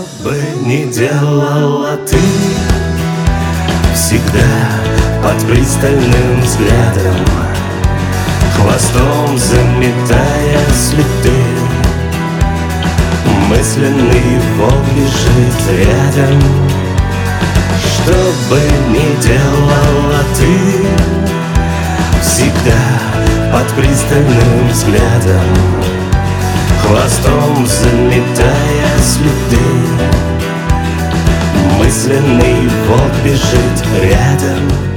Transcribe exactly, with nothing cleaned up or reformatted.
бы ни делала ты, всегда под пристальным взглядом, хвостом заметая следы. Мысленный волк бежит рядом. Что бы ни делала ты, всегда под пристальным взглядом, хвостом заметая следы. Мысленный волк бежит рядом.